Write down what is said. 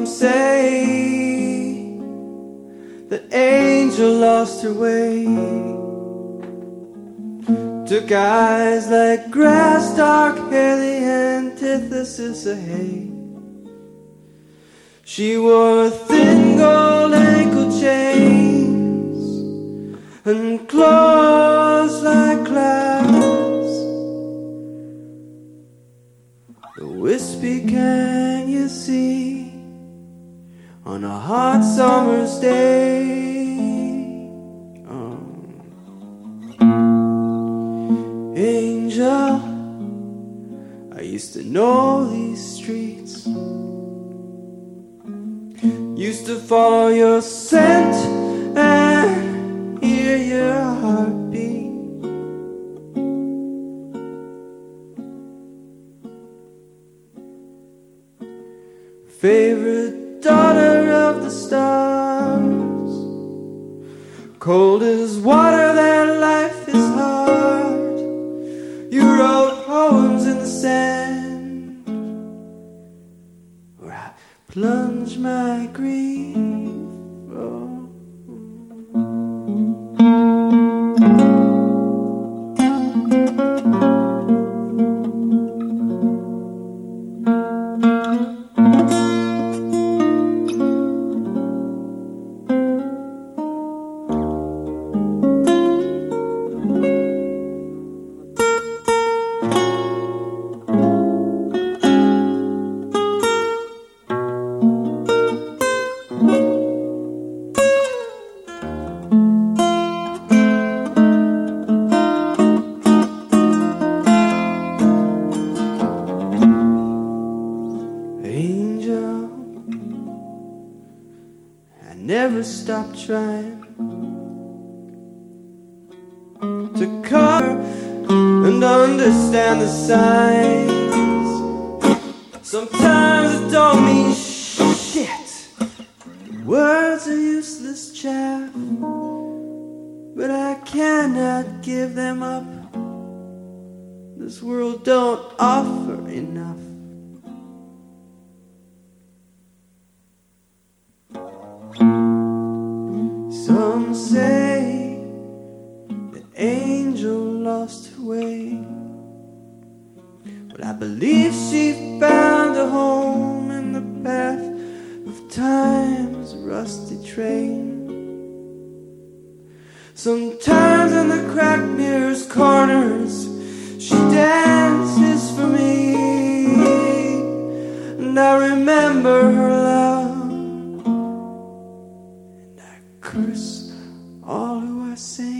Some say the angel lost her way, took eyes like grass, dark hair, the antithesis of hay. She wore thin gold ankle chains and claws like clouds. The wispy can you see on a hot summer's day? Angel, I used to know these streets, used to follow your scent and hear your heartbeat. Favorite daughter of the stars, cold as water, that life is hard. You wrote poems in the sand where I plunge my grief. Oh. Angel, I never stopped trying to cover and understand the signs. Sometimes it don't mean shit. Words are useless chaff, but I cannot give them up. This world don't offer enough. Some say the angel lost her way, but I believe she found a home in the path of time's rusty train. Sometimes in the cracked mirror's corners she dances for me, and I remember her love, curse all who are sane.